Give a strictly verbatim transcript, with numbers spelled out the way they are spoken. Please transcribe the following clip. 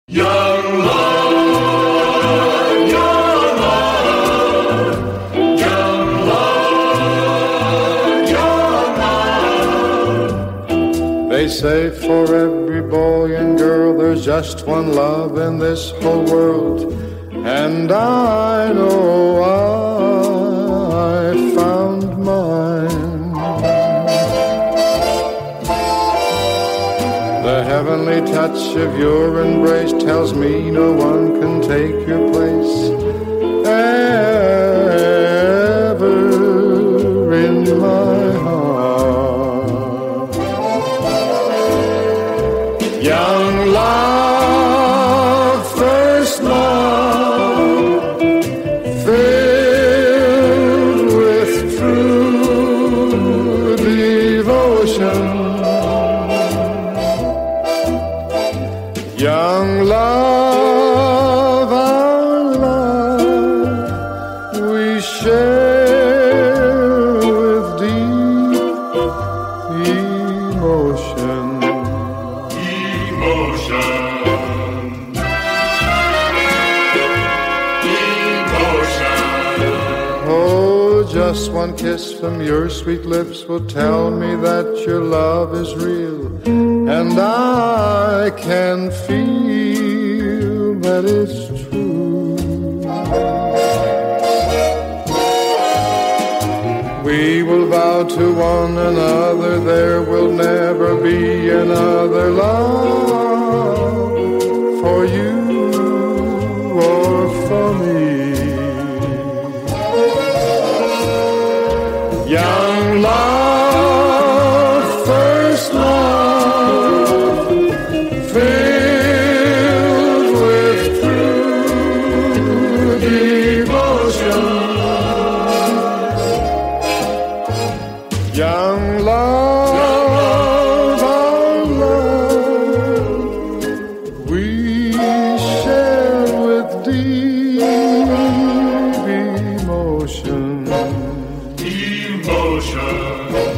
Young love, young love, young love, young love. They say for every boy and girl there's just one love in this whole world, and I know I found mine. The heavenly touch of your embrace tells me no one can take your place ever in my heart. Young love, first love, filled with true devotion. Young love, our love, we share with deep emotion. Emotion. Emotion. Oh, just one kiss from your sweet lips will tell me that your love is real, and I can feel that it's true. We will vow to one another there will never be another love for you or for me. Young love, first love, filled with true devotion. Young love, our love, we share with deep emotion. Emotion.